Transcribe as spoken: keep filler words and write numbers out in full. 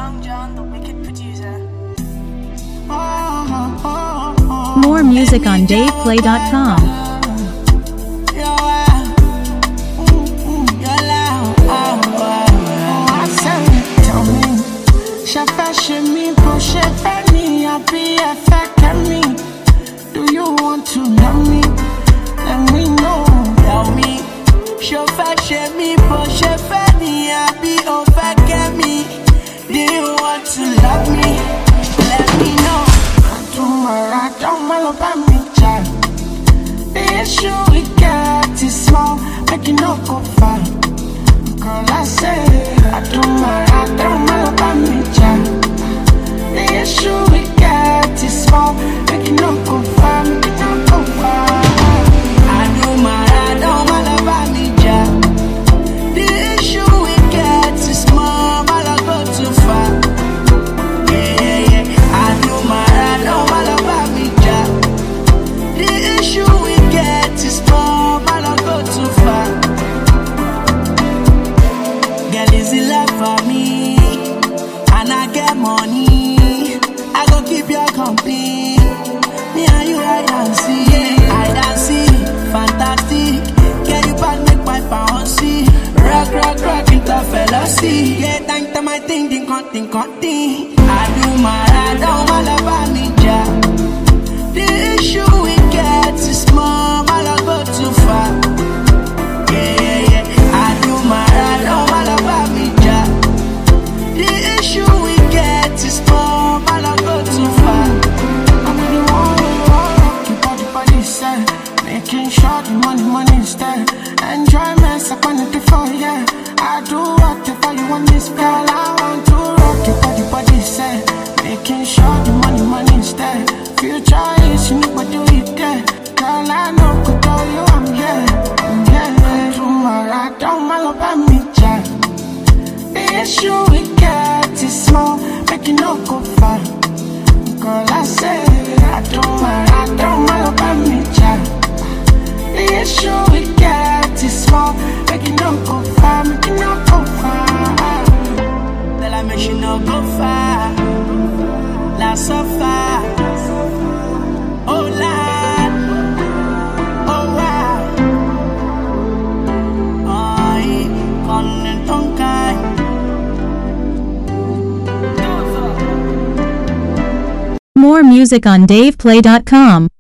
Young John, the wicked producer. More music on dave play dot com. Do you want to love me? Let me know. Tell me. Chauffeur chez me, pour chauffeur ni happy over get me. Do you want to love me? Let me know. Tomorrow, don't matter about me, child. The issue we got is small, make it not go far. Girl, I say, I tomorrow, don't matter about me, child. The issue we got is small, make it not go far, make it not go far. I do my, I don't matter about me, child. The issue we got is small, but I go too far. Yeah, yeah, yeah. I do my, I don't matter about me, child. The issue we get is small, but I go too far. Girl, is it love for me? And I get money. I go keep your company. Me and you, I dance see, I dance see, fantastic. Can you back make my pound see? Rock, rock, rock, interfella see. Yeah, thank to my thing, ding, con, ding, con, ding. I do my, I don't all about me, ja. The issue we get is small, but I go too far. Yeah, yeah, yeah. I do my, I don't all about me, ja. The issue we get is small, but I go too far. I'm the one who walk, keep all the body set, making sure the money, money is there. Enjoyment, up on it for yeah. I do whatever you want, this girl. I want to rock your body, body set, making sure the money, money is there. Future is you need, but do it there. Girl, I know, could tell you I'm here, I'm here. Tomorrow, don't matter about me, child. The issue we get is small, make it not go far. Girl, I say, I don't mind, I don't mind about me, child. The issue we get is small, make it not go far, make it not go far. Tell I make she not go far. La so far. Oh Lord. Oh wow. Oh, he con el tonkai. More music on dave play dot com.